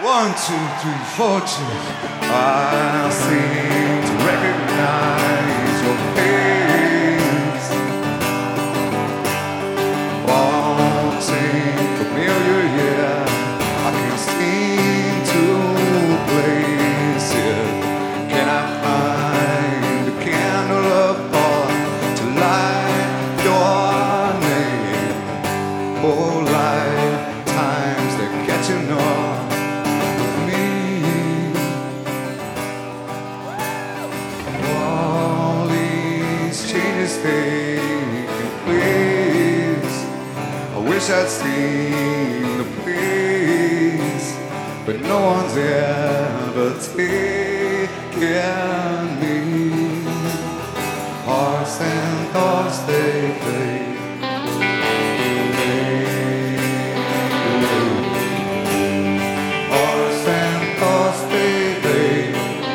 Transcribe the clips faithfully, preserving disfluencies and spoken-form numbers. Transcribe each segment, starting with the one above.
One, two, three, four, two. I seem to recognize your face. Wanting familiar, yeah. I can't seem to place it. Can I find a candle of thought to light your name? Oh, lifetimes they're catching up. Taking place. I wish I'd seen the place, but no one's ever taken me. Hearts and thoughts, they fade. Hearts and thoughts, they fade.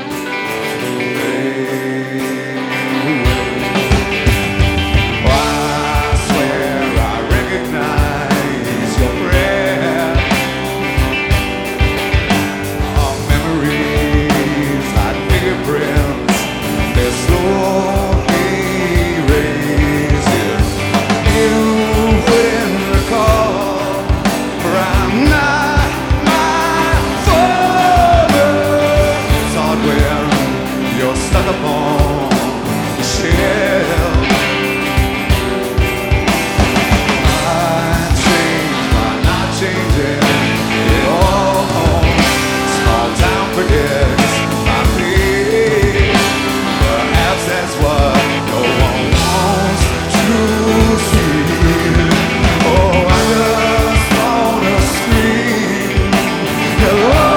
Stuck upon the shelf. I change by not changing it all. Small town forgets my feet. Perhaps that's what no one wants to see. Oh, I just wanna scream hello.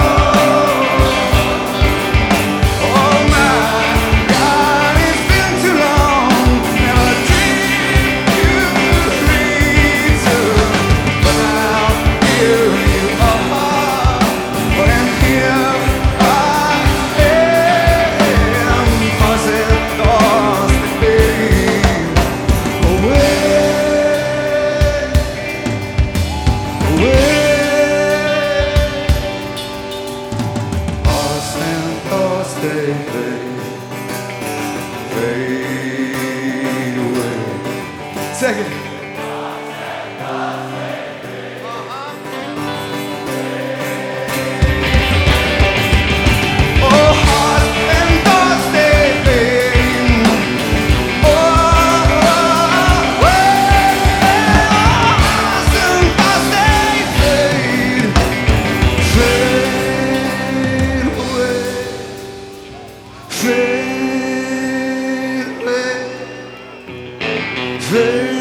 They fade, fade away. Second. Oh, hearts and thoughts, they fade. Oh, hearts and thoughts, they fade, fade away. Fade away, fade